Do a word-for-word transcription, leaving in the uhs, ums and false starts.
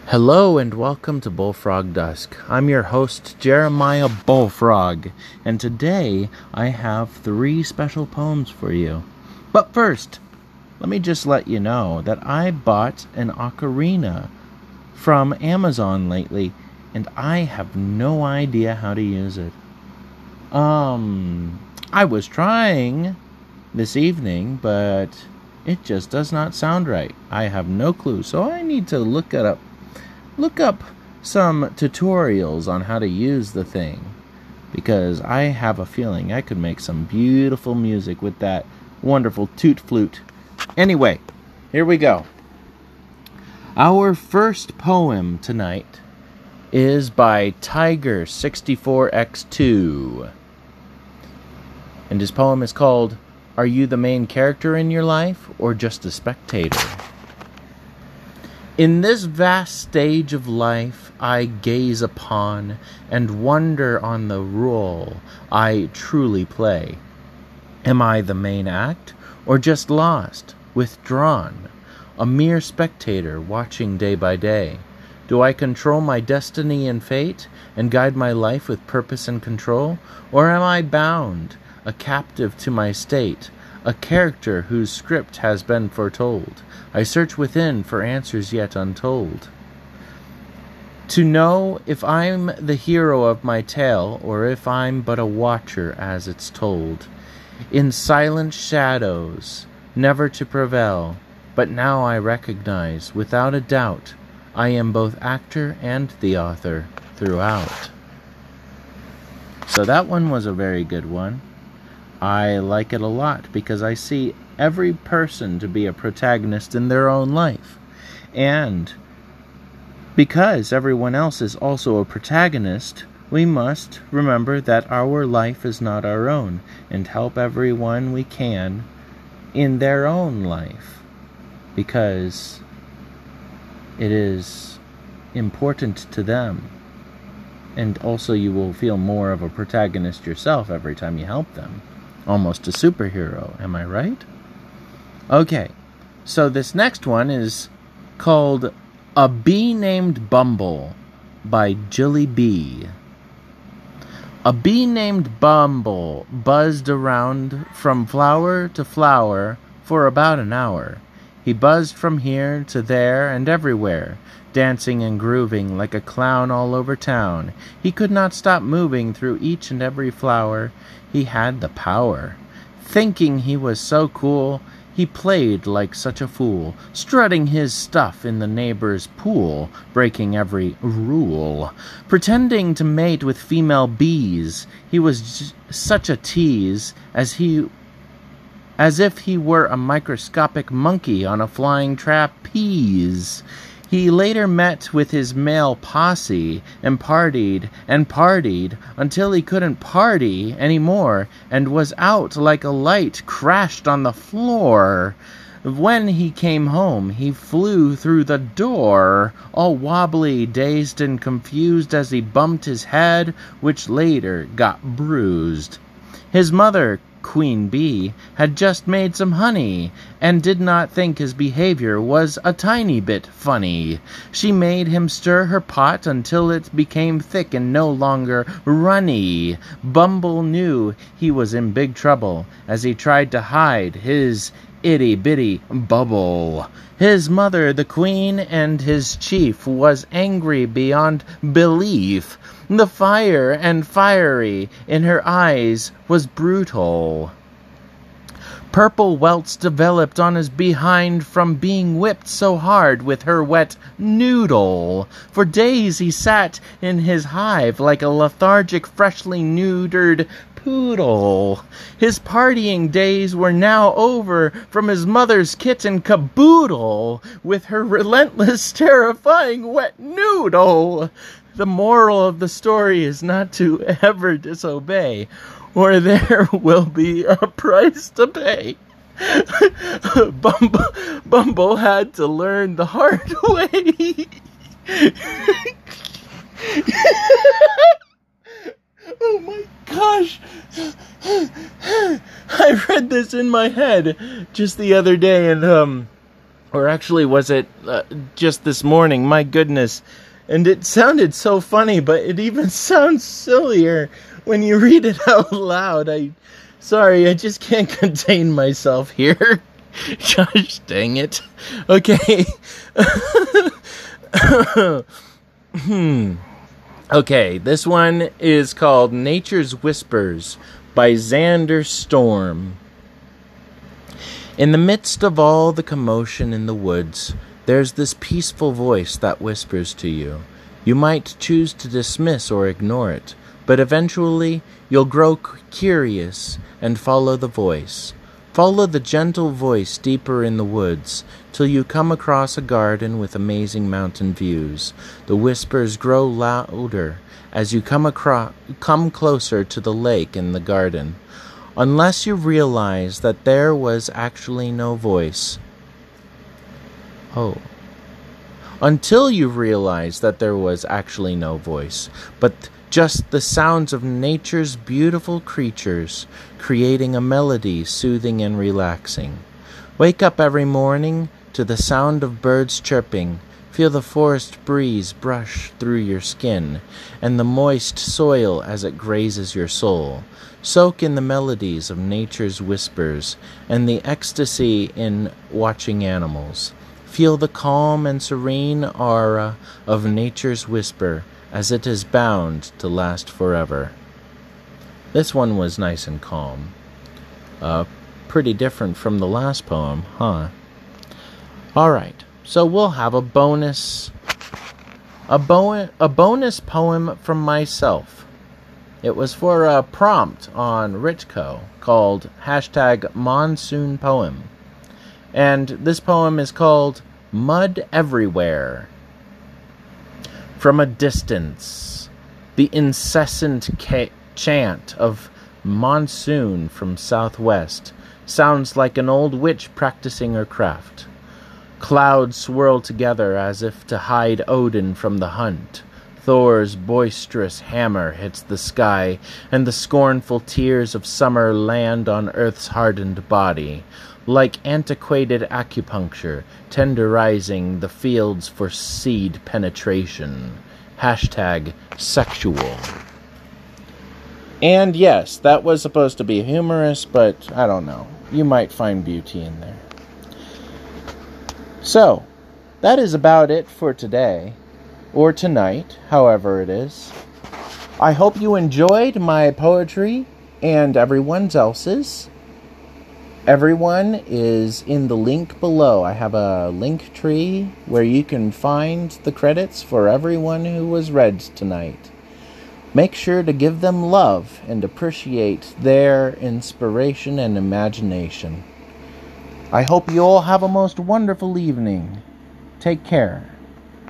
Hello and welcome to Bullfrog Dusk. I'm your host, Jeremiah Bullfrog, and today I have three special poems for you. But first, let me just let you know that I bought an ocarina from Amazon lately, and I have no idea how to use it. Um, I was trying this evening, but it just does not sound right. I have no clue, so I need to look it up. Look up some tutorials on how to use the thing, because I have a feeling I could make some beautiful music with that wonderful toot flute. Anyway, here we go. Our first poem tonight is by Tiger sixty-four by two, and his poem is called, "Are You the Main Character in Your Life or Just a Spectator?" In this vast stage of life I gaze upon and wonder on the role I truly play. Am I the main act, or just lost, withdrawn, a mere spectator watching day by day? Do I control my destiny and fate, and guide my life with purpose and control? Or am I bound, a captive to my state, a character whose script has been foretold? I search within for answers yet untold. To know if I'm the hero of my tale, or if I'm but a watcher as it's told. In silent shadows, never to prevail, but now I recognize, without a doubt, I am both actor and the author throughout. So that one was a very good one. I like it a lot because I see every person to be a protagonist in their own life. And because everyone else is also a protagonist, we must remember that our life is not our own and help everyone we can in their own life, because it is important to them. And also you will feel more of a protagonist yourself every time you help them. Almost a superhero, am I right? Okay, so this next one is called A Bee Named Bumble by Jilly Bee. A bee named Bumble buzzed around from flower to flower for about an hour. He buzzed from here to there and everywhere, dancing and grooving like a clown all over town. He could not stop moving through each and every flower. He had the power. Thinking he was so cool, he played like such a fool, strutting his stuff in the neighbor's pool, breaking every rule. Pretending to mate with female bees, he was j- such a tease, as he as if he were a microscopic monkey on a flying trapeze. He later met with his male posse and partied and partied until he couldn't party anymore and was out like a light crashed on the floor. When he came home, he flew through the door, all wobbly, dazed and confused as he bumped his head, which later got bruised. His mother, Queen Bee, had just made some honey, and did not think his behavior was a tiny bit funny. She made him stir her pot until it became thick and no longer runny. Bumble knew he was in big trouble as he tried to hide his itty-bitty bubble. His mother, the queen, and his chief was angry beyond belief. The fire and fiery in her eyes was brutal. Purple welts developed on his behind from being whipped so hard with her wet noodle. For days he sat in his hive like a lethargic, freshly neutered poodle. His partying days were now over from his mother's kitten caboodle with her relentless, terrifying wet noodle. The moral of the story is not to ever disobey, or there will be a price to pay. Bumble, Bumble had to learn the hard way. Oh my gosh. I read this in my head just the other day, and um Or actually, was it uh, just this morning? My goodness. And it sounded so funny, but it even sounds sillier when you read it out loud. I, sorry, I just can't contain myself here. Gosh dang it. Okay. hmm. Okay, this one is called Nature's Whispers by Xander Storm. In the midst of all the commotion in the woods, there's this peaceful voice that whispers to you. You might choose to dismiss or ignore it, but eventually you'll grow c- curious and follow the voice. Follow the gentle voice deeper in the woods, till you come across a garden with amazing mountain views. The whispers grow louder as you come across, come closer to the lake in the garden. Unless you realize that there was actually no voice. Oh. Until you realize that there was actually no voice, but just the sounds of nature's beautiful creatures creating a melody soothing and relaxing. Wake up every morning to the sound of birds chirping. Feel the forest breeze brush through your skin and the moist soil as it grazes your soul. Soak in the melodies of nature's whispers and the ecstasy in watching animals. Feel the calm and serene aura of nature's whisper as it is bound to last forever. This one was nice and calm. Uh, pretty different from the last poem, huh? Alright, so we'll have a bonus, a, bo- a bonus poem from myself. It was for a prompt on Ritco called hashtag monsoon poem. And this poem is called Mud Everywhere. From a distance, the incessant ca- chant of monsoon from southwest sounds like an old witch practicing her craft. Clouds swirl together as if to hide Odin from the hunt. Thor's boisterous hammer hits the sky, and the scornful tears of summer land on Earth's hardened body, like antiquated acupuncture, tenderizing the fields for seed penetration. Hashtag sexual. And yes, that was supposed to be humorous, but I don't know. You might find beauty in there. So, that is about it for today. Or tonight, however it is. I hope you enjoyed my poetry and everyone else's. Everyone is in the link below. I have a link tree where you can find the credits for everyone who was read tonight. Make sure to give them love and appreciate their inspiration and imagination. I hope you all have a most wonderful evening. Take care.